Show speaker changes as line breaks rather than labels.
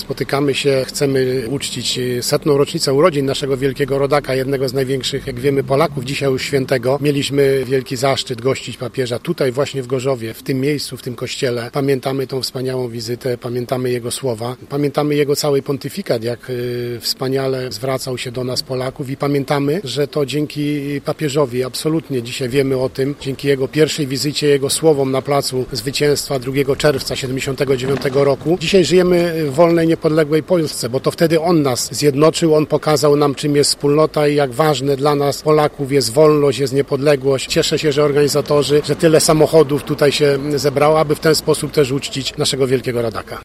Spotykamy się, chcemy uczcić 100. rocznicę urodzin naszego wielkiego rodaka, jednego z największych, jak wiemy, Polaków, dzisiaj już świętego. Mieliśmy wielki zaszczyt gościć papieża tutaj właśnie w Gorzowie, w tym miejscu, w tym kościele. Pamiętamy tą wspaniałą wizytę, pamiętamy jego słowa, pamiętamy jego cały pontyfikat, jak wspaniale zwracał się do nas Polaków i pamiętamy, że to dzięki papieżowi, absolutnie dzisiaj wiemy o tym, dzięki jego pierwszej wizycie, jego słowom na Placu Zwycięstwa 2 czerwca 79 roku. Dzisiaj żyjemy w wolnej, niepodległej Polsce, bo to wtedy on nas zjednoczył, on pokazał nam, czym jest wspólnota i jak ważne dla nas Polaków jest wolność, jest niepodległość. Cieszę się, że organizatorzy, że tyle samochodów tutaj się zebrało, aby w ten sposób też uczcić naszego wielkiego rodaka.